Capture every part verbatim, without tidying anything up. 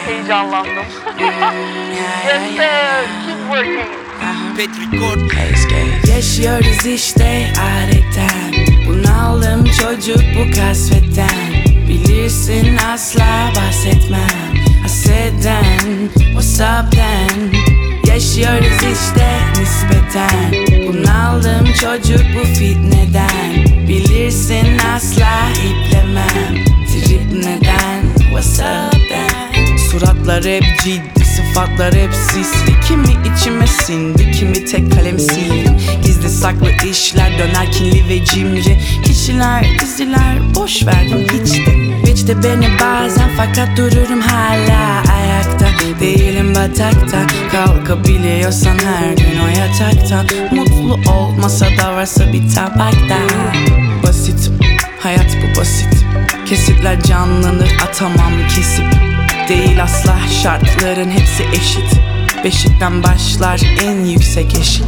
heyecanlandım. Yes sir, keep working. Yaşıyoruz işte adetten, bunaldım çocuk bu kasvetten. Bilirsin asla bahsetmem haseden, what's up then? Yaşıyoruz işte nispeten, bunaldım çocuk bu fitneden. Bilirsin asla iplemem, trip neden, what's up then? Suratlar hep ciddi, sıfatlar hep sisli. Kimi içime sindi, kimi tek kalem sildim. Gizli saklı işler döner kinli ve cimri. Kişiler, diziler boş verdim hiç de. Hiç de beni bazen fakat dururum hala ayakta. Değilim batakta, kalkabiliyorsan her gün o yataktan. Mutlu olmasa da varsa bir tabakta. Basit, hayat bu basit. Kesitler canlanır atamam kesip. Değil asla şartların hepsi eşit. Beşikten başlar en yüksek eşik.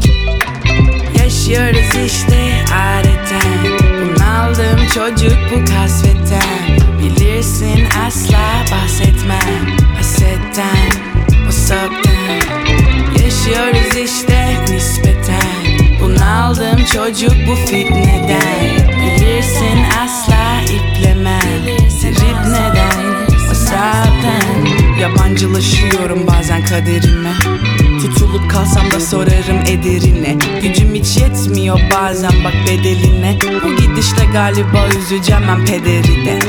Yaşıyoruz işte adetten, bunaldım çocuk bu kasvetten. Bilirsin asla bahsetmem hasetten, what's up then? Yaşıyoruz işte nispeten, bunaldım çocuk bu fitneden. Bilirsin asla iplemem, trip neden, what's up then? Yabancılaşıyorum bazen kaderime. Tutulup kalsam da sorarım ederine. Gücüm hiç yetmiyor bazen bak bedeline. Bu gidişle galiba üzeceğim ben pederi de.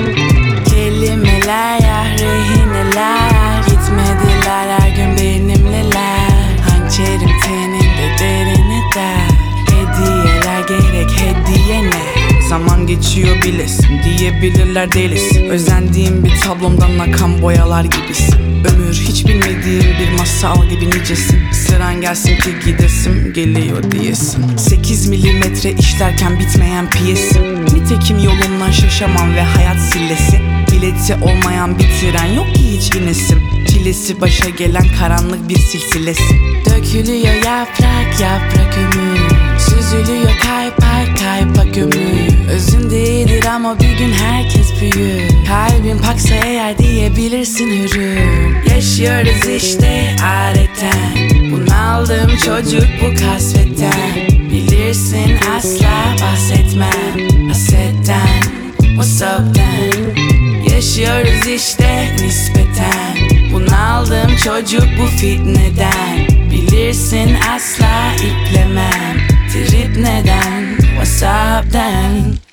Kelimeler ya rehineler, gitmediler her gün benimleler. Hançerim teninde derine der. Hediyeler gerek hediye ne? Zaman geçiyor bilesin, diyebilirler delisin. Özendiğim bir tablomdan akan boyalar gibisin. Ömür hiç bilmediğim bir masal gibi nicesin. Sıran gelsin ki gidesim geliyor diyesin. Sekiz milimetre işlerken bitmeyen piyesim. Nitekim yolumdan şaşamam ve hayat sillesi. Bileti olmayan bir tren yok ki hiç inesim. Çilesi başa gelen karanlık bir silsilesi. Dökülüyor yaprak yaprak ömür, süzülüyor kaypak kaypak ömür. Özündedir ama bir gün herkes büyür. Kalbim paksa eğer diyebilirsin hürüm. Yaşıyoruz işte adetten, bunaldım çocuk bu kasvetten. Bilirsin asla bahsetmem hasetten, what's up then? Yaşıyoruz işte nispeten, bunaldım çocuk bu fitneden. Bilirsin asla iplemem, trip neden, what's up then?